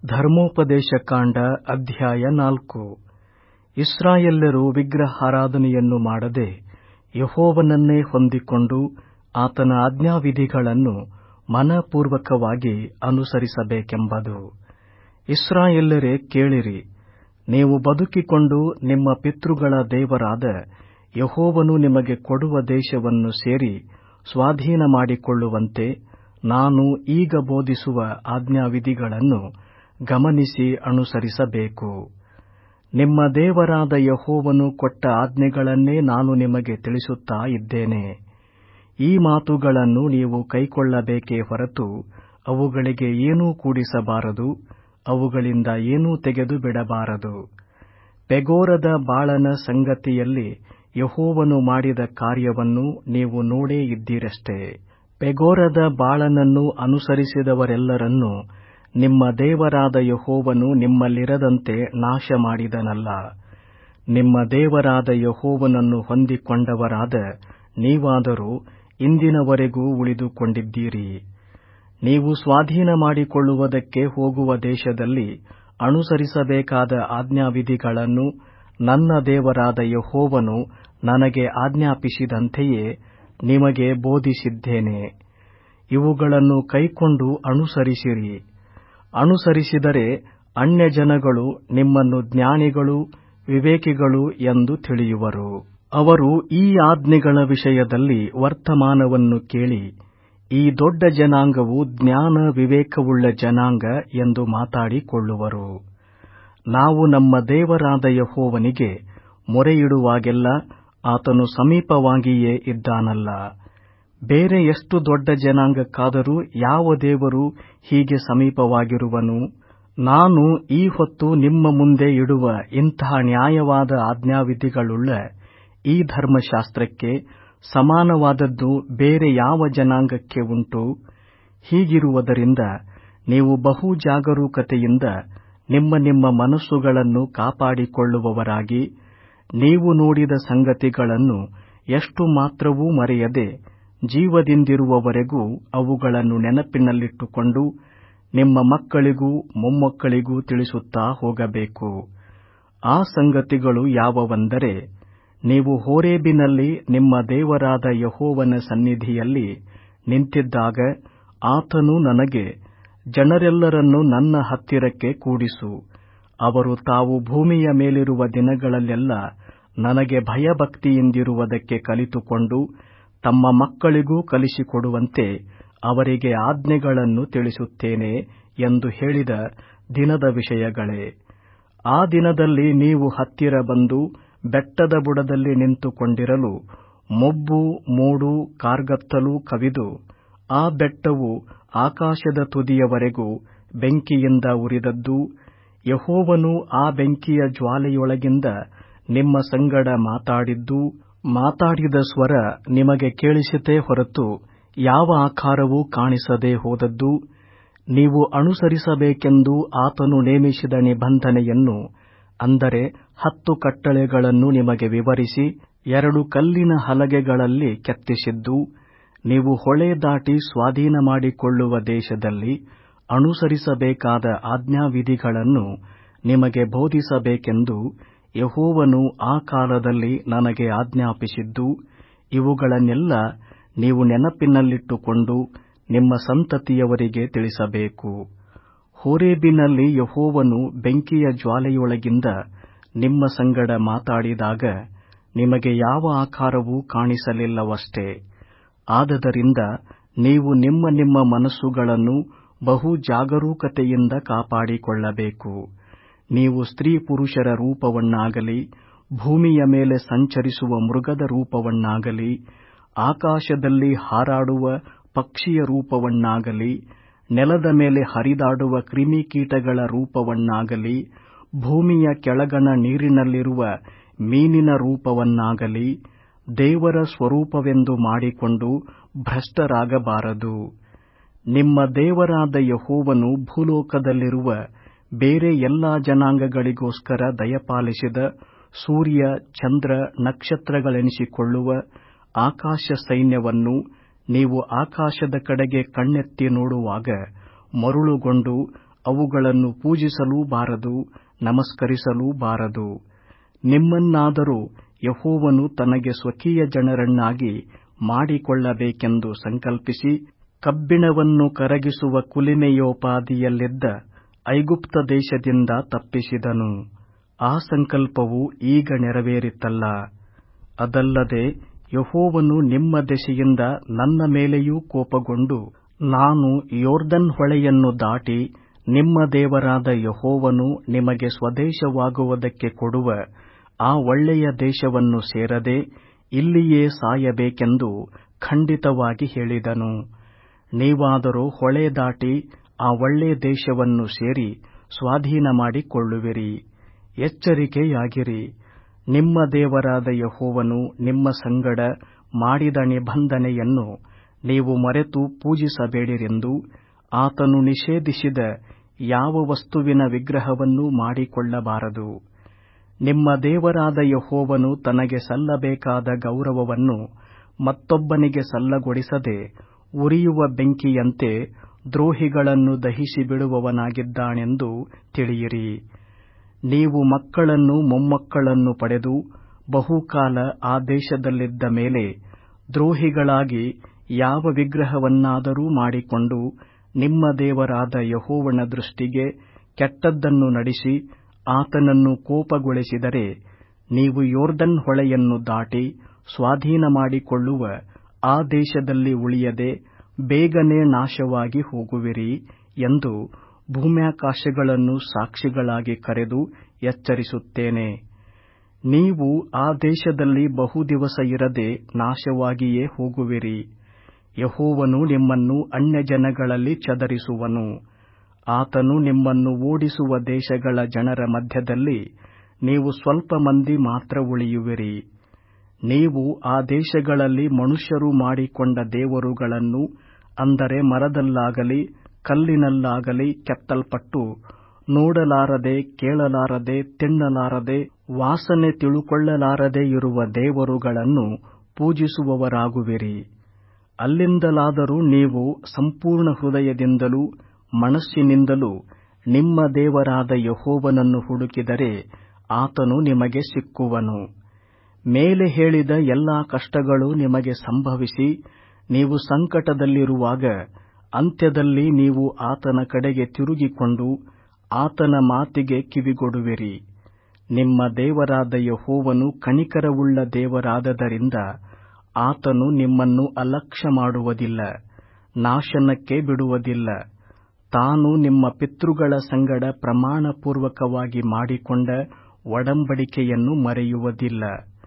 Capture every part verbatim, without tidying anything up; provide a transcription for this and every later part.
ಧರ್ಮೋಪದೇಶಕಾಂಡ ಅಧ್ಯಾಯ ನಾಲ್ಕು. ಇಸ್ರಾಯೇಲ್ಯರು ವಿಗ್ರಹಾರಾಧನೆಯನ್ನು ಮಾಡದೆ ಯೆಹೋವನನ್ನೇ ಹೊಂದಿಕೊಂಡು ಆತನ ಆಜ್ಞಾವಿಧಿಗಳನ್ನು ಮನಃಪೂರ್ವಕವಾಗಿ ಅನುಸರಿಸಬೇಕೆಂಬುದು. ಇಸ್ರಾಯೇಲ್ಯರೇ, ಕೇಳಿರಿ. ನೀವು ಬದುಕಿಕೊಂಡು ನಿಮ್ಮ ಪಿತೃಗಳ ದೇವರಾದ ಯೆಹೋವನು ನಿಮಗೆ ಕೊಡುವ ದೇಶವನ್ನು ಸೇರಿ ಸ್ವಾಧೀನ ಮಾಡಿಕೊಳ್ಳುವಂತೆ ನಾನು ಈಗ ಬೋಧಿಸುವ ಆಜ್ಞಾವಿಧಿಗಳನ್ನು ಗಮನಿಸಿ ಅನುಸರಿಸಬೇಕು. ನಿಮ್ಮ ದೇವರಾದ ಯೆಹೋವನು ಕೊಟ್ಟ ಆಜ್ಞೆಗಳನ್ನೇ ನಾನು ನಿಮಗೆ ತಿಳಿಸುತ್ತಾ ಇದ್ದೇನೆ. ಈ ಮಾತುಗಳನ್ನು ನೀವು ಕೈಕೊಳ್ಳಬೇಕೇ ಹೊರತು ಅವುಗಳಿಗೆ ಏನೂ ಕೂಡಿಸಬಾರದು, ಅವುಗಳಿಂದ ಏನೂ ತೆಗೆದು ಬಿಡಬಾರದು. ಪೆಗೋರದ ಬಾಳನ ಸಂಗತಿಯಲ್ಲಿ ಯೆಹೋವನು ಮಾಡಿದ ಕಾರ್ಯವನ್ನು ನೀವು ನೋಡೇ ಇದ್ದೀರಷ್ಟೆ. ಪೆಗೋರದ ಬಾಳನನ್ನು ಅನುಸರಿಸಿದವರೆಲ್ಲರನ್ನೂ ನಿಮ್ಮ ದೇವರಾದ ಯೆಹೋವನು ನಿಮ್ಮಲ್ಲಿರದಂತೆ ನಾಶ ಮಾಡಿದನಲ್ಲ. ನಿಮ್ಮ ದೇವರಾದ ಯೆಹೋವನನ್ನು ಹೊಂದಿಕೊಂಡವರಾದ ನೀವಾದರೋ ಇಂದಿನವರೆಗೂ ಉಳಿದುಕೊಂಡಿದ್ದೀರಿ. ನೀವು ಸ್ವಾಧೀನ ಮಾಡಿಕೊಳ್ಳುವುದಕ್ಕೆ ಹೋಗುವ ದೇಶದಲ್ಲಿ ಅನುಸರಿಸಬೇಕಾದ ಆಜ್ಞಾವಿಧಿಗಳನ್ನು ನನ್ನ ದೇವರಾದ ಯೆಹೋವನು ನನಗೆ ಆಜ್ಞಾಪಿಸಿದಂತೆಯೇ ನಿಮಗೆ ಬೋಧಿಸಿದ್ದೇನೆ. ಇವುಗಳನ್ನು ಕೈಕೊಂಡು ಅನುಸರಿಸಿರಿ. ಅನುಸರಿಸಿದರೆ ಅನ್ಯಜನಗಳು ನಿಮ್ಮನ್ನು ಜ್ಞಾನಿಗಳು, ವಿವೇಕಿಗಳು ಎಂದು ತಿಳಿಯುವರು. ಅವರು ಈ ಆಜ್ಞೆಗಳ ವಿಷಯದಲ್ಲಿ ವರ್ತಮಾನವನ್ನು ಕೇಳಿ, ಈ ದೊಡ್ಡ ಜನಾಂಗವು ಜ್ಞಾನ ವಿವೇಕವುಳ್ಳ ಜನಾಂಗ ಎಂದು ಮಾತಾಡಿಕೊಳ್ಳುವರು. ನಾವು ನಮ್ಮ ದೇವರಾದ ಯೆಹೋವನಿಗೆ ಮೊರೆಯಿಡುವಾಗೆಲ್ಲ ಆತನು ಸಮೀಪವಾಗಿಯೇ ಇದ್ದಾನಲ್ಲ. ಬೇರೆ ಎಷ್ಟು ದೊಡ್ಡ ಜನಾಂಗಕ್ಕಾದರೂ ಯಾವ ದೇವರು ಹೀಗೆ ಸಮೀಪವಾಗಿರುವನು? ನಾನು ಈ ಹೊತ್ತು ನಿಮ್ಮ ಮುಂದೆ ಇಡುವ ಇಂತಹ ನ್ಯಾಯವಾದ ಆಜ್ಞಾವಿಧಿಗಳುಳ್ಳ ಈ ಧರ್ಮಶಾಸ್ತ್ರಕ್ಕೆ ಸಮಾನವಾದದ್ದು ಬೇರೆ ಯಾವ ಜನಾಂಗಕ್ಕೆ ಉಂಟು? ಹೀಗಿರುವುದರಿಂದ ನೀವು ಬಹು ಜಾಗರೂಕತೆಯಿಂದ ನಿಮ್ಮ ನಿಮ್ಮ ಮನಸ್ಸುಗಳನ್ನು ಕಾಪಾಡಿಕೊಳ್ಳುವವರಾಗಿ, ನೀವು ನೋಡಿದ ಸಂಗತಿಗಳನ್ನು ಎಷ್ಟು ಮಾತ್ರವೂ ಮರೆಯದೆ ಜೀವದಿಂದಿರುವವರೆಗೂ ಅವುಗಳನ್ನು ನೆನಪಿನಲ್ಲಿಟ್ಟುಕೊಂಡು ನಿಮ್ಮ ಮಕ್ಕಳಿಗೂ ಮೊಮ್ಮಕ್ಕಳಿಗೂ ತಿಳಿಸುತ್ತಾ ಹೋಗಬೇಕು. ಆ ಸಂಗತಿಗಳು ಯಾವುವೆಂದರೆ, ನೀವು ಹೋರೇಬಿನಲ್ಲಿ ನಿಮ್ಮ ದೇವರಾದ ಯೆಹೋವನ ಸನ್ನಿಧಿಯಲ್ಲಿ ನಿಂತಿದ್ದಾಗ ಆತನು ನನಗೆ, ಜನರೆಲ್ಲರನ್ನು ನನ್ನ ಹತ್ತಿರಕ್ಕೆ ಕೂಡಿಸು, ಅವರು ತಾವು ಭೂಮಿಯ ಮೇಲಿರುವ ದಿನಗಳಲ್ಲೆಲ್ಲ ನನಗೆ ಭಯಭಕ್ತಿಯಿಂದಿರುವುದಕ್ಕೆ ಕಲಿತುಕೊಂಡು ತಮ್ಮ ಮಕ್ಕಳಿಗೂ ಕಲಿಸಿಕೊಡುವಂತೆ ಅವರಿಗೆ ಆಜ್ಞೆಗಳನ್ನು ತಿಳಿಸುತ್ತೇನೆ ಎಂದು ಹೇಳಿದ ದಿನದ ವಿಷಯಗಳೇ. ಆ ದಿನದಲ್ಲಿ ನೀವು ಹತ್ತಿರ ಬಂದು ಬೆಟ್ಟದ ಬುಡದಲ್ಲಿ ನಿಂತುಕೊಂಡಿರಲು ಮೊಬ್ಬು, ಮೋಡು, ಕಾರ್ಗತ್ತಲು ಕವಿದು ಆ ಬೆಟ್ಟವು ಆಕಾಶದ ತುದಿಯವರೆಗೂ ಬೆಂಕಿಯಿಂದ ಉರಿದದ್ದು, ಯೆಹೋವನು ಆ ಬೆಂಕಿಯ ಜ್ವಾಲೆಯೊಳಗಿಂದ ನಿಮ್ಮ ಸಂಗಡ ಮಾತಾಡಿದ್ದು, ಮಾತಾಡಿದ ಸ್ವರ ನಿಮಗೆ ಕೇಳಿಸಿತೇ ಹೊರತು ಯಾವ ಆಕಾರವೂ ಕಾಣಿಸದೆ ಹೋದದ್ದು, ನೀವು ಅನುಸರಿಸಬೇಕೆಂದು ಆತನು ನೇಮಿಸಿದ ನಿಬಂಧನೆಯನ್ನು, ಅಂದರೆ ಹತ್ತು ಕಟ್ಟಳೆಗಳನ್ನು ನಿಮಗೆ ವಿವರಿಸಿ ಎರಡು ಕಲ್ಲಿನ ಹಲಗೆಗಳಲ್ಲಿ ಕೆತ್ತಿಸಿದ್ದು, ನೀವು ಹೊಳೆ ದಾಟಿ ಸ್ವಾಧೀನ ಮಾಡಿಕೊಳ್ಳುವ ದೇಶದಲ್ಲಿ ಅನುಸರಿಸಬೇಕಾದ ಆಜ್ಞಾವಿಧಿಗಳನ್ನು ನಿಮಗೆ ಬೋಧಿಸಬೇಕೆಂದು ಯೆಹೋವನು ಆ ಕಾಲದಲ್ಲಿ ನನಗೆ ಆಜ್ಞಾಪಿಸಿದ್ದು, ಇವುಗಳನ್ನೆಲ್ಲ ನೀವು ನೆನಪಿನಲ್ಲಿಟ್ಟುಕೊಂಡು ನಿಮ್ಮ ಸಂತತಿಯವರಿಗೆ ತಿಳಿಸಬೇಕು. ಹೋರೇಬಿನಲ್ಲಿ ಯೆಹೋವನು ಬೆಂಕಿಯ ಜ್ವಾಲೆಯೊಳಗಿಂದ ನಿಮ್ಮ ಸಂಗಡ ಮಾತಾಡಿದಾಗ ನಿಮಗೆ ಯಾವ ಆಕಾರವೂ ಕಾಣಿಸಲಿಲ್ಲವಷ್ಟೇ. ಆದದರಿಂದ ನೀವು ನಿಮ್ಮ ನಿಮ್ಮ ಮನಸ್ಸುಗಳನ್ನು ಬಹು ಜಾಗರೂಕತೆಯಿಂದ ಕಾಪಾಡಿಕೊಳ್ಳಬೇಕು. ನೀವು ಸ್ತ್ರೀ ಪುರುಷರ ರೂಪವನ್ನಾಗಲಿ, ಭೂಮಿಯ ಮೇಲೆ ಸಂಚರಿಸುವ ಮೃಗದ ರೂಪವನ್ನಾಗಲಿ, ಆಕಾಶದಲ್ಲಿ ಹಾರಾಡುವ ಪಕ್ಷಿಯ ರೂಪವನ್ನಾಗಲಿ, ನೆಲದ ಮೇಲೆ ಹರಿದಾಡುವ ಕ್ರಿಮಿಕೀಟಗಳ ರೂಪವನ್ನಾಗಲಿ, ಭೂಮಿಯ ಕೆಳಗಣ ನೀರಿನಲ್ಲಿರುವ ಮೀನಿನ ರೂಪವನ್ನಾಗಲಿ ದೇವರ ಸ್ವರೂಪವೆಂದು ಮಾಡಿಕೊಂಡು ಭ್ರಷ್ಟರಾಗಬಾರದು. ನಿಮ್ಮ ದೇವರಾದ ಯೆಹೋವನು ಭೂಲೋಕದಲ್ಲಿರುವ ಬೇರೆ ಎಲ್ಲಾ ಜನಾಂಗಗಳಿಗೋಸ್ಕರ ದಯಪಾಲಿಸಿದ ಸೂರ್ಯ, ಚಂದ್ರ, ನಕ್ಷತ್ರಗಳೆನಿಸಿಕೊಳ್ಳುವ ಆಕಾಶ ಸೈನ್ಯವನ್ನು ನೀವು ಆಕಾಶದ ಕಡೆಗೆ ಕಣ್ಣೆತ್ತಿ ನೋಡುವಾಗ ಮರುಳುಗೊಂಡು ಅವುಗಳನ್ನು ಪೂಜಿಸಲೂ ಬಾರದು, ನಮಸ್ಕರಿಸಲೂ ಬಾರದು. ನಿಮ್ಮನ್ನಾದರೂ ಯೆಹೋವನು ತನಗೆ ಸ್ವಕೀಯ ಜನರನ್ನಾಗಿ ಮಾಡಿಕೊಳ್ಳಬೇಕೆಂದು ಸಂಕಲ್ಪಿಸಿ, ಕಬ್ಬಿಣವನ್ನು ಕರಗಿಸುವ ಕುಲಿಮೆಯೋಪಾದಿಯಲ್ಲಿದ್ದ ಐಗುಪ್ತ ದೇಶದಿಂದ ತಪ್ಪಿಸಿದನು. ಆ ಸಂಕಲ್ಪವು ಈಗ ನೆರವೇರಿತಲ್ಲ. ಅದಲ್ಲದೆ ಯೆಹೋವನು ನಿಮ್ಮ ದೆಸೆಯಿಂದ ನನ್ನ ಮೇಲೆಯೂ ಕೋಪಗೊಂಡು, ನಾನು ಯೊರ್ದನ್ ಹೊಳೆಯನ್ನು ದಾಟಿ ನಿಮ್ಮ ದೇವರಾದ ಯೆಹೋವನು ನಿಮಗೆ ಸ್ವದೇಶವಾಗುವುದಕ್ಕೆ ಕೊಡುವ ಆ ಒಳ್ಳೆಯ ದೇಶವನ್ನು ಸೇರದೆ ಇಲ್ಲಿಯೇ ಸಾಯಬೇಕೆಂದು ಖಂಡಿತವಾಗಿ ಹೇಳಿದನು. ನೀವಾದರೋ ಹೊಳೆ ದಾಟಿ ಆ ಒಳ್ಳೆ ದೇಶವನ್ನು ಸೇರಿ ಸ್ವಾಧೀನ ಮಾಡಿಕೊಳ್ಳುವಿರಿ. ಎಚ್ಚರಿಕೆಯಾಗಿರಿ. ನಿಮ್ಮ ದೇವರಾದ ಯೆಹೋವನು ನಿಮ್ಮ ಸಂಗಡ ಮಾಡಿದ ನಿಬಂಧನೆಯನ್ನು ನೀವು ಮರೆತು ಪೂಜಿಸಬೇಡಿರೆಂದು ಆತನು ನಿಷೇಧಿಸಿದ ಯಾವ ವಸ್ತುವಿನ ವಿಗ್ರಹವನ್ನೂ ಮಾಡಿಕೊಳ್ಳಬಾರದು. ನಿಮ್ಮ ದೇವರಾದ ಯೆಹೋವನು ತನಗೆ ಸಲ್ಲಬೇಕಾದ ಗೌರವವನ್ನು ಮತ್ತೊಬ್ಬನಿಗೆ ಸಲ್ಲಗೊಡಿಸದೆ ಉರಿಯುವ ಬೆಂಕಿಯಂತೆ ದ್ರೋಹಿಗಳನ್ನು ದಹಿಸಿ ಬಿಡುವವನಾಗಿದ್ದಾನೆಂದು ತಿಳಿಯಿರಿ. ನೀವು ಮಕ್ಕಳನ್ನು ಮೊಮ್ಮಕ್ಕಳನ್ನು ಪಡೆದು ಬಹುಕಾಲ ಆ ದೇಶದಲ್ಲಿದ್ದ ಮೇಲೆ ದ್ರೋಹಿಗಳಾಗಿ ಯಾವ ವಿಗ್ರಹವನ್ನಾದರೂ ಮಾಡಿಕೊಂಡು ನಿಮ್ಮ ದೇವರಾದ ಯೆಹೋವನ ದೃಷ್ಟಿಗೆ ಕೆಟ್ಟದ್ದನ್ನು ನಡೆಸಿ ಆತನನ್ನು ಕೋಪಗೊಳಿಸಿದರೆ, ನೀವು ಯೊರ್ದನ್ ಹೊಳೆಯನ್ನು ದಾಟಿ ಸ್ವಾಧೀನ ಮಾಡಿಕೊಳ್ಳುವ ಆ ದೇಶದಲ್ಲಿ ಉಳಿಯದೆ ಬೇಗನೆ ನಾಶವಾಗಿ ಹೋಗುವಿರಿ ಎಂದು ಭೂಮ್ಯಾಕಾಶಗಳನ್ನು ಸಾಕ್ಷಿಗಳಾಗಿ ಕರೆದು ಎಚ್ಚರಿಸುತ್ತೇನೆ. ನೀವು ಆ ದೇಶದಲ್ಲಿ ಬಹುದಿವಸ ಇರದೆ ನಾಶವಾಗಿಯೇ ಹೋಗುವಿರಿ. ಯೆಹೋವನು ನಿಮ್ಮನ್ನು ಅನ್ಯಜನಗಳಲ್ಲಿ ಚದರಿಸುವನು. ಆತನು ನಿಮ್ಮನ್ನು ಓಡಿಸುವ ದೇಶಗಳ ಜನರ ಮಧ್ಯದಲ್ಲಿ ನೀವು ಸ್ವಲ್ಪ ಮಂದಿ ಮಾತ್ರ ಉಳಿಯುವಿರಿ. ನೀವು ಆ ದೇಶಗಳಲ್ಲಿ ಮನುಷ್ಯರು ಮಾಡಿಕೊಂಡ ದೇವರುಗಳನ್ನು, ಅಂದರೆ ಮರದಲ್ಲಾಗಲಿ ಕಲ್ಲಿನಲ್ಲಾಗಲಿ ಕೆತ್ತಲ್ಪಟ್ಟು ನೋಡಲಾರದೆ, ಕೇಳಲಾರದೆ, ತಿನ್ನಲಾರದೆ, ವಾಸನೆ ತಿಳುಕೊಳ್ಳಲಾರದೆ ಇರುವ ದೇವರುಗಳನ್ನು ಪೂಜಿಸುವವರಾಗುವಿರಿ. ಅಲ್ಲಿಂದಲಾದರೂ ನೀವು ಸಂಪೂರ್ಣ ಹೃದಯದಿಂದಲೂ ಮನಸ್ಸಿನಿಂದಲೂ ನಿಮ್ಮ ದೇವರಾದ ಯೆಹೋವನನ್ನು ಹುಡುಕಿದರೆ ಆತನು ನಿಮಗೆ ಸಿಕ್ಕುವನು. ಮೇಲೆ ಹೇಳಿದ ಎಲ್ಲಾ ಕಷ್ಟಗಳು ನಿಮಗೆ ಸಂಭವಿಸಿ ನೀವು ಸಂಕಟದಲ್ಲಿರುವಾಗ ಅಂತ್ಯದಲ್ಲಿ ನೀವು ಆತನ ಕಡೆಗೆ ತಿರುಗಿಕೊಂಡು ಆತನ ಮಾತಿಗೆ ಕಿವಿಗೊಡುವಿರಿ. ನಿಮ್ಮ ದೇವರಾದ ಯೆಹೋವನು ಕನಿಕರವುಳ್ಳ ದೇವರಾದದರಿಂದ ಆತನು ನಿಮ್ಮನ್ನು ಅಲಕ್ಷ್ಯ ಮಾಡುವುದಿಲ್ಲ, ನಾಶನಕ್ಕೆ ಬಿಡುವುದಿಲ್ಲ. ತಾನು ನಿಮ್ಮ ಪಿತೃಗಳ ಸಂಗಡ ಪ್ರಮಾಣಪೂರ್ವಕವಾಗಿ ಮಾಡಿಕೊಂಡ ಒಡಂಬಡಿಕೆಯನ್ನು ಮರೆಯುವುದಿಲ್ಲ.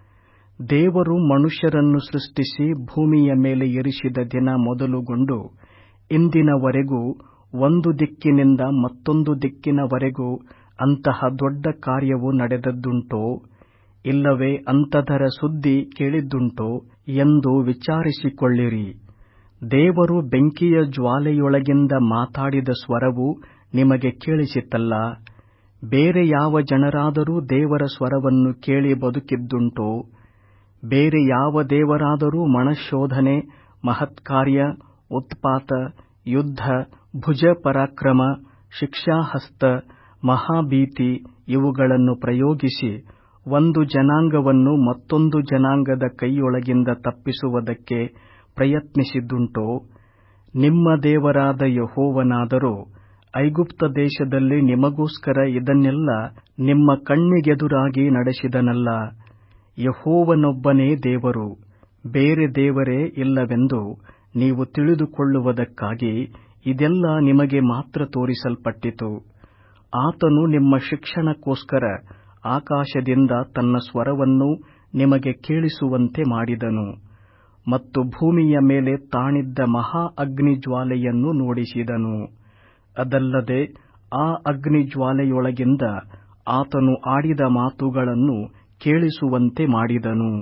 ದೇವರು ಮನುಷ್ಯರನ್ನು ಸೃಷ್ಟಿಸಿ ಭೂಮಿಯ ಮೇಲೆ ಇರಿಸಿದ ದಿನ ಮೊದಲುಗೊಂಡು ಇಂದಿನವರೆಗೂ ಒಂದು ದಿಕ್ಕಿನಿಂದ ಮತ್ತೊಂದು ದಿಕ್ಕಿನವರೆಗೂ ಅಂತಹ ದೊಡ್ಡ ಕಾರ್ಯವು ನಡೆದದ್ದುಂಟೋ, ಇಲ್ಲವೇ ಅಂಥದರ ಸುದ್ದಿ ಕೇಳಿದ್ದುಂಟೋ ಎಂದು ವಿಚಾರಿಸಿಕೊಳ್ಳಿರಿ. ದೇವರು ಬೆಂಕಿಯ ಜ್ವಾಲೆಯೊಳಗಿಂದ ಮಾತಾಡಿದ ಸ್ವರವು ನಿಮಗೆ ಕೇಳಿಸಿತಲ್ಲಾ? ಬೇರೆ ಯಾವ ಜನರಾದರೂ ದೇವರ ಸ್ವರವನ್ನು ಕೇಳಿ ಬದುಕಿದ್ದುಂಟೋ? ಬೇರೆ ಯಾವ ದೇವರಾದರೂ ಮನಶೋಧನೆ, ಮಹತ್ಕಾರ್ಯ, ಉತ್ಪಾತ, ಯುದ್ಧ, ಭುಜ ಪರಾಕ್ರಮ, ಶಿಕ್ಷಾಹಸ್ತ, ಮಹಾಭೀತಿ ಇವುಗಳನ್ನು ಪ್ರಯೋಗಿಸಿ ಒಂದು ಜನಾಂಗವನ್ನು ಮತ್ತೊಂದು ಜನಾಂಗದ ಕೈಯೊಳಗಿಂದ ತಪ್ಪಿಸುವುದಕ್ಕೆ ಪ್ರಯತ್ನಿಸಿದ್ದುಂಟೋ? ನಿಮ್ಮ ದೇವರಾದ ಯೆಹೋವನಾದರೋ ಐಗುಪ್ತ ದೇಶದಲ್ಲಿ ನಿಮಗೋಸ್ಕರ ಇದನ್ನೆಲ್ಲ ನಿಮ್ಮ ಕಣ್ಣಿಗೆದುರಾಗಿ ನಡೆಸಿದನಲ್ಲ. ಯೆಹೋವನೊಬ್ಬನೇ ದೇವರು, ಬೇರೆ ದೇವರೇ ಇಲ್ಲವೆಂದು ನೀವು ತಿಳಿದುಕೊಳ್ಳುವುದಕ್ಕಾಗಿ ಇದೆಲ್ಲ ನಿಮಗೆ ಮಾತ್ರ ತೋರಿಸಲ್ಪಟ್ಟಿತು. ಆತನು ನಿಮ್ಮ ಶಿಕ್ಷಣಕ್ಕೋಸ್ಕರ ಆಕಾಶದಿಂದ ತನ್ನ ಸ್ವರವನ್ನು ನಿಮಗೆ ಕೇಳಿಸುವಂತೆ ಮಾಡಿದನು ಮತ್ತು ಭೂಮಿಯ ಮೇಲೆ ತಾಣಿದ್ದ ಮಹಾ ಅಗ್ನಿಜ್ವಾಲೆಯನ್ನು ನೋಡಿಸಿದನು. ಅದಲ್ಲದೆ ಆ ಅಗ್ನಿಜ್ವಾಲೆಯೊಳಗಿಂದ ಆತನು ಆಡಿದ ಮಾತುಗಳನ್ನು ಕೇಳಿಸುವಂತೆ ಮಾಡಿದನು.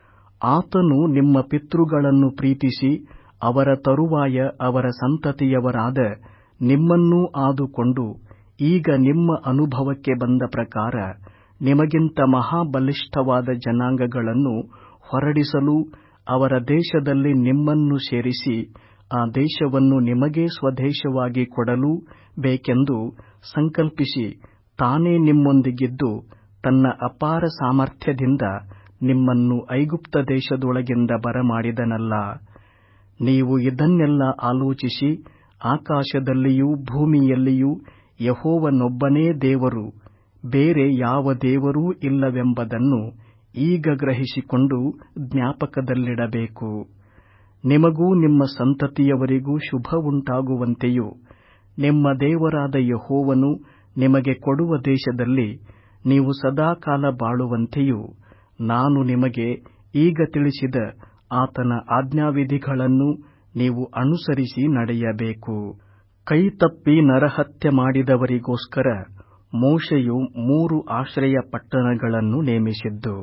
ಆತನು ನಿಮ್ಮ ಪಿತೃಗಳನ್ನು ಪ್ರೀತಿಸಿ ಅವರ ತರುವಾಯ ಅವರ ಸಂತತಿಯವರಾದ ನಿಮ್ಮನ್ನೂ ಆದುಕೊಂಡು ಈಗ ನಿಮ್ಮ ಅನುಭವಕ್ಕೆ ಬಂದ ಪ್ರಕಾರ ನಿಮಗಿಂತ ಮಹಾಬಲಿಷ್ಠವಾದ ಜನಾಂಗಗಳನ್ನು ಹೊರಡಿಸಲು ಅವರ ದೇಶದಲ್ಲಿ ನಿಮ್ಮನ್ನು ಸೇರಿಸಿ ಆ ದೇಶವನ್ನು ನಿಮಗೇ ಸ್ವದೇಶವಾಗಿ ಕೊಡಲೂ ಬೇಕೆಂದು ಸಂಕಲ್ಪಿಸಿ ತಾನೇ ನಿಮ್ಮೊಂದಿಗಿದ್ದು ತನ್ನ ಅಪಾರ ಸಾಮರ್ಥ್ಯದಿಂದ ನಿಮ್ಮನ್ನು ಐಗುಪ್ತ ದೇಶದೊಳಗಿಂದ ಬರಮಾಡಿದನಲ್ಲ. ನೀವು ಇದನ್ನೆಲ್ಲ ಆಲೋಚಿಸಿ ಆಕಾಶದಲ್ಲಿಯೂ ಭೂಮಿಯಲ್ಲಿಯೂ ಯೆಹೋವನೊಬ್ಬನೇ ದೇವರು, ಬೇರೆ ಯಾವ ದೇವರೂ ಇಲ್ಲವೆಂಬುದನ್ನು ಈಗ ಗ್ರಹಿಸಿಕೊಂಡು ಜ್ಞಾಪಕದಲ್ಲಿಡಬೇಕು. ನಿಮಗೂ ನಿಮ್ಮ ಸಂತತಿಯವರಿಗೂ ಶುಭವುಂಟಾಗುವಂತೆಯೂ ನಿಮ್ಮ ದೇವರಾದ ಯೆಹೋವನು ನಿಮಗೆ ಕೊಡುವ ದೇಶದಲ್ಲಿ ನೀವು ಸದಾಕಾಲ ಬಾಳುವಂತೆಯೂ ನಾನು ನಿಮಗೆ ಈಗ ತಿಳಿಸಿದ ಆತನ ಆಜ್ಞಾವಿಧಿಗಳನ್ನು ನೀವು ಅನುಸರಿಸಿ ನಡೆಯಬೇಕು. ಕೈತಪ್ಪಿ ನರಹತ್ಯೆ ಮಾಡಿದವರಿಗೋಸ್ಕರ ಮೋಶೆಯು ಮೂರು ಆಶ್ರಯ ಪಟ್ಟಣಗಳನ್ನು ನೇಮಿಸಿದ್ದು.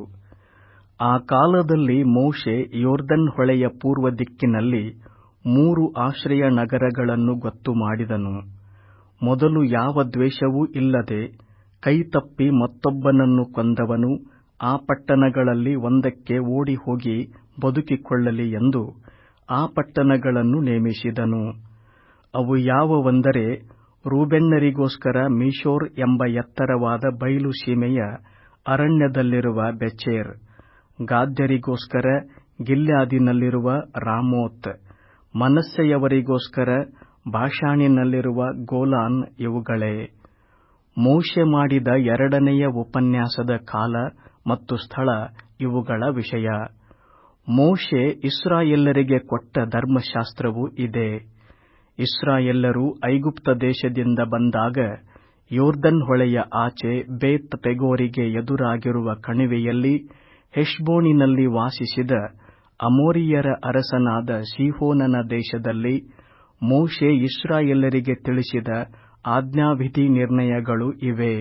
ಆ ಕಾಲದಲ್ಲಿ ಮೋಶೆ ಯೊರ್ದನ್ ಹೊಳೆಯ ಪೂರ್ವ ದಿಕ್ಕಿನಲ್ಲಿ ಮೂರು ಆಶ್ರಯ ನಗರಗಳನ್ನು ಗೊತ್ತು ಮಾಡಿದನು. ಮೊದಲು ಯಾವ ದ್ವೇಷವೂ ಇಲ್ಲದೆ ಕೈತಪ್ಪಿ ಮತ್ತೊಬ್ಬನನ್ನು ಕೊಂದವನು ಆ ಪಟ್ಟಣಗಳಲ್ಲಿ ಒಂದಕ್ಕೆ ಓಡಿಹೋಗಿ ಬದುಕಿಕೊಳ್ಳಲಿ ಎಂದು ಆ ಪಟ್ಟಣಗಳನ್ನು ನೇಮಿಸಿದನು. ಅವು ಯಾವುವೆಂದರೆ, ರೂಬೇನ್ಯರಿಗೋಸ್ಕರ ಮೀಶೋರ್ ಎಂಬ ಎತ್ತರವಾದ ಬಯಲು ಸೀಮೆಯ ಅರಣ್ಯದಲ್ಲಿರುವ ಬೆಚೇರ್, ಗಾದ್ಯರಿಗೋಸ್ಕರ ಗಿಲ್ಯಾದಿನಲ್ಲಿರುವ ರಾಮೋತ್, ಮನಸ್ಸೆಯವರಿಗೋಸ್ಕರ ಬಾಷಾನಿನಲ್ಲಿರುವ ಗೋಲಾನ್ ಇವುಗಳೇ. ಮೋಶೆ ಮಾಡಿದ ಎರಡನೆಯ ಉಪನ್ಯಾಸದ ಕಾಲ ಮತ್ತು ಸ್ಥಳ ಇವುಗಳ ವಿಷಯ. ಮೋಶೆ ಇಸ್ರಾಯೇಲರಿಗೆ ಕೊಟ್ಟ ಧರ್ಮಶಾಸ್ತ್ರವು ಇದೇ. ಇಸ್ರಾಯೇಲರು ಐಗುಪ್ತ ದೇಶದಿಂದ ಬಂದಾಗ ಯೊರ್ದನ್ ಹೊಳೆಯ ಆಚೆ ಬೇತ್ ಪೆಗೋರಿಗೆ ಎದುರಾಗಿರುವ ಕಣಿವೆಯಲ್ಲಿ ಹೆಷ್ಬೋನಿನಲ್ಲಿ ವಾಸಿಸಿದ ಅಮೋರಿಯರ ಅರಸನಾದ ಸೀಹೋನನ ದೇಶದಲ್ಲಿ ಮೋಶೆ ಇಸ್ರಾಯೇಲರಿಗೆ ತಿಳಿಸಿದ ಆಜ್ಞಾವಿಧಿ ನಿರ್ಣಯಗಳು ಇವೇ.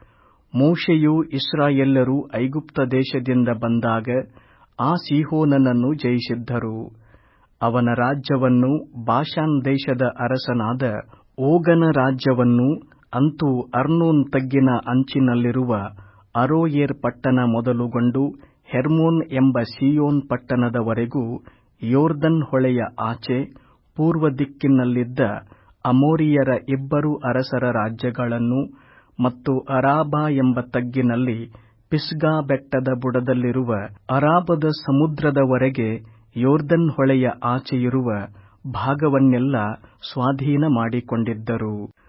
ಮೋಶೆಯೂ ಇಸ್ರಾಯೇಲರೂ ಐಗುಪ್ತ ದೇಶದಿಂದ ಬಂದಾಗ ಆ ಸೀಹೋನನನ್ನು ಜಯಿಸಿದ್ದರು. ಅವನ ರಾಜ್ಯವನ್ನೂ ಬಾಷಾನ್ ದೇಶದ ಅರಸನಾದ ಓಗನ ರಾಜ್ಯವನ್ನೂ, ಅಂತೂ ಅರ್ನೋನ್ ತಗ್ಗಿನ ಅಂಚಿನಲ್ಲಿರುವ ಅರೋಯೇರ್ ಪಟ್ಟಣ ಮೊದಲುಗೊಂಡು ಹೆರ್ಮೋನ್ ಎಂಬ ಸೀಯೋನ್ ಪಟ್ಟಣದವರೆಗೂ ಯೊರ್ದನ್ ಹೊಳೆಯ ಆಚೆ ಪೂರ್ವ ದಿಕ್ಕಿನಲ್ಲಿದ್ದ ಅಮೋರಿಯರ ಇಬ್ಬರು ಅರಸರ ರಾಜ್ಯಗಳನ್ನೂ ಮತ್ತು ಅರಾಬಾ ಎಂಬ ತಗ್ಗಿನಲ್ಲಿ ಪಿಸ್ಗಾ ಬೆಟ್ಟದ ಬುಡದಲ್ಲಿರುವ ಅರಾಬದ ಸಮುದ್ರದವರೆಗೆ ಯೊರ್ದನ್ ಹೊಳೆಯ ಆಚೆಯಿರುವ ಭಾಗವನ್ನೆಲ್ಲ ಸ್ವಾಧೀನ ಮಾಡಿಕೊಂಡಿದ್ದರು.